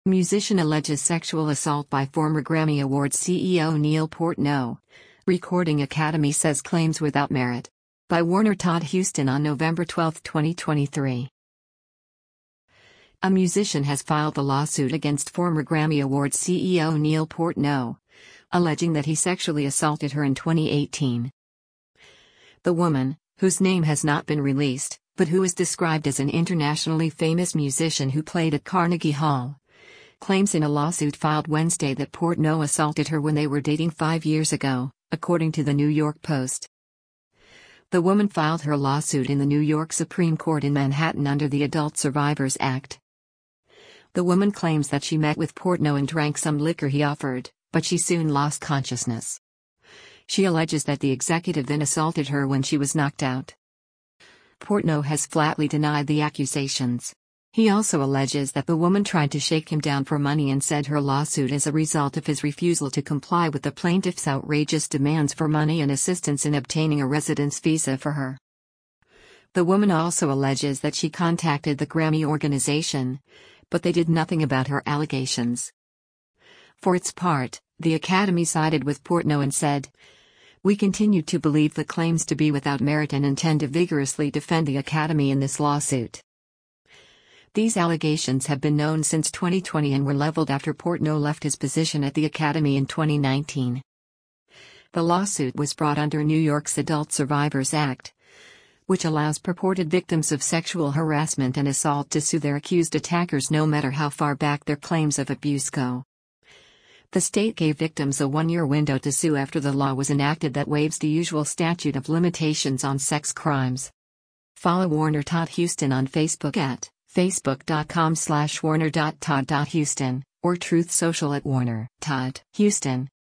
Musician alleges sexual assault by former Grammy Awards CEO Neil Portnow. Recording Academy says claims without merit. By Warner Todd Huston on November 12, 2023. A musician has filed a lawsuit against former Grammy Awards CEO Neil Portnow, alleging that he sexually assaulted her in 2018. The woman, whose name has not been released, but who is described as an internationally famous musician who played at Carnegie Hall, claims in a lawsuit filed Wednesday that Portnow assaulted her when they were dating 5 years ago, according to the New York Post. The woman filed her lawsuit in the New York Supreme Court in Manhattan under the Adult Survivors Act. The woman claims that she met with Portnow and drank some liquor he offered, but she soon lost consciousness. She alleges that the executive then assaulted her when she was knocked out. Portnow has flatly denied the accusations. He also alleges that the woman tried to shake him down for money and said her lawsuit is a result of his refusal to comply with the plaintiff's outrageous demands for money and assistance in obtaining a residence visa for her. The woman also alleges that she contacted the Grammy organization, but they did nothing about her allegations. For its part, the Academy sided with Portnow and said, "We continue to believe the claims to be without merit and intend to vigorously defend the Academy in this lawsuit." These allegations have been known since 2020 and were leveled after Portnow left his position at the Academy in 2019. The lawsuit was brought under New York's Adult Survivors Act, which allows purported victims of sexual harassment and assault to sue their accused attackers no matter how far back their claims of abuse go. The state gave victims a 1-year window to sue after the law was enacted that waives the usual statute of limitations on sex crimes. Follow Warner Todd Huston on Facebook at facebook.com/warner.todd.huston, or Truth Social at Warner Todd Huston.